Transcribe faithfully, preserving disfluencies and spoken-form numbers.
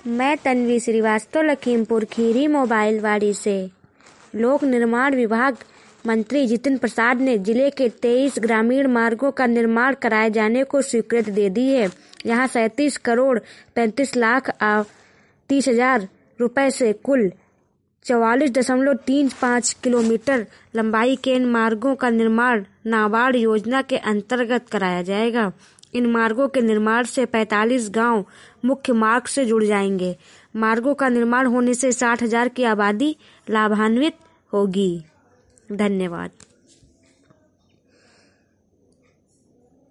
मैं तन्वी श्रीवास्तव, लखीमपुर खीरी मोबाइलवाड़ी से। लोक निर्माण विभाग मंत्री जितिन प्रसाद ने जिले के तेईस ग्रामीण मार्गों का निर्माण कराए जाने को स्वीकृति दे दी है। यहाँ सैंतीस करोड़ पैंतीस लाख तीस हजार रुपए से कुल चौवालीस दशमलव तीन पाँच किलोमीटर लंबाई के इन मार्गों का निर्माण नाबार्ड योजना के अंतर्गत कराया जाएगा। इन मार्गों के निर्माण से पैंतालीस गांव मुख्य मार्ग से जुड़ जाएंगे। मार्गों का निर्माण होने से साठ हजार की आबादी लाभान्वित होगी। धन्यवाद।